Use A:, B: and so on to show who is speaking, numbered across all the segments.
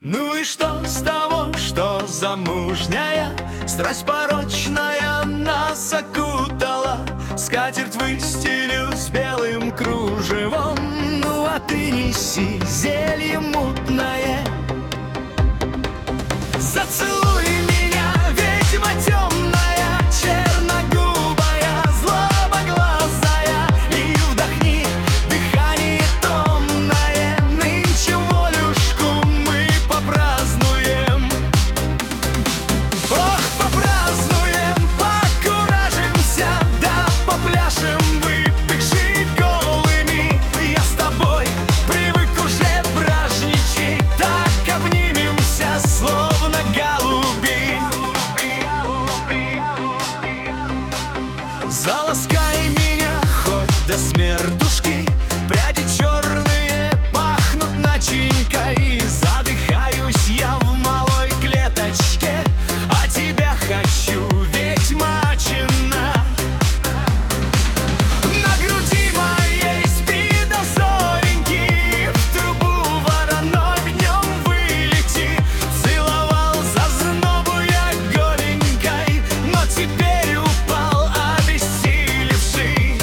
A: Ну и что с того, что замужняя страсть порочная нас окутала? Скатерть выстелю с белым кружевом, ну а ты неси зелье мутное. Зацелуй меня, ведьма темная, черногубая, злобоглазая, и вдохни дыхание томное. Нынче волюшку мы попразднуем. Ох, попразднуем, покуражимся, да попляшем, выпивши голыми. Я с тобой привык уже бражничать, так обнимемся, словно голуби. Заласкай меня хоть до смертушки, пряди черные пахнут начинкой. Задыхаюсь я в малой клеточке, а тебя хочу, ведьмачина. На груди моей спи до зореньки, в трубу вороной днем вылети. Целовал зазнобу я голенькой, но теперь упал обессилевший.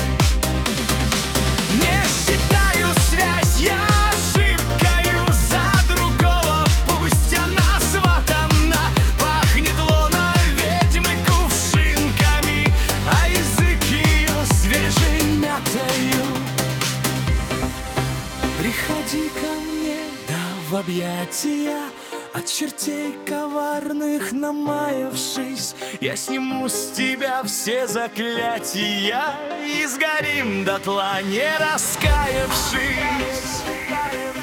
A: Не считаю связь я ошибкою, за другого пусть она сватана. Пахнет луна ведьмы кувшинками, а язык ее свежей мятою. Приходи ко мне, да в объятия, от чертей коварных намаявшись. Я сниму с тебя все заклятия и сгорим дотла, не раскаявшись.